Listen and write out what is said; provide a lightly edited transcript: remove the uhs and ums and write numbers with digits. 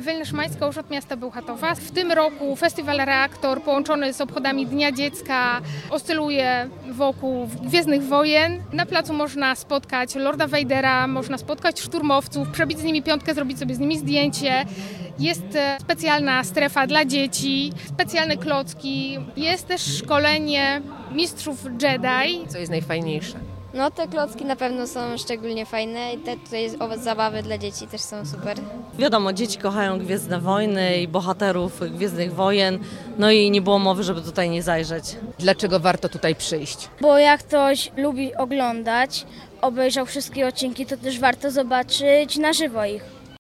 Ewelina Szymańska, Urząd Miasta Bełchatowa. W tym roku Festiwal Reaktor połączony z obchodami Dnia Dziecka oscyluje wokół Gwiezdnych Wojen. Na placu można spotkać Lorda Vadera, można spotkać szturmowców, przebić z nimi piątkę, zrobić sobie z nimi zdjęcie. Jest specjalna strefa dla dzieci, specjalne klocki. Jest też szkolenie mistrzów Jedi. Co jest najfajniejsze? No te klocki na pewno są szczególnie fajne i te tutaj zabawy dla dzieci też są super. Wiadomo, dzieci kochają Gwiezdne Wojny i bohaterów Gwiezdnych Wojen, no i nie było mowy, żeby tutaj nie zajrzeć. Dlaczego warto tutaj przyjść? Bo jak ktoś lubi oglądać, obejrzał wszystkie odcinki, to też warto zobaczyć na żywo ich.